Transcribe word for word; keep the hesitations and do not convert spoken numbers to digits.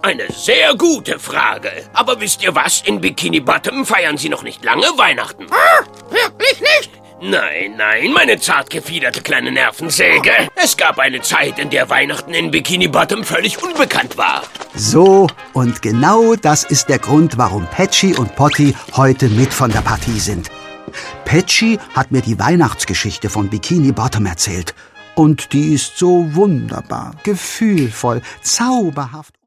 Eine sehr gute Frage. Aber wisst ihr was? In Bikini Bottom feiern sie noch nicht lange Weihnachten. Ah, wirklich nicht? Nein, nein, meine zart gefiederte kleine Nervensäge. Es gab eine Zeit, in der Weihnachten in Bikini Bottom völlig unbekannt war. So, und genau das ist der Grund, warum Patchy und Potty heute mit von der Partie sind. Patchy hat mir die Weihnachtsgeschichte von Bikini Bottom erzählt. Und die ist so wunderbar, gefühlvoll, zauberhaft.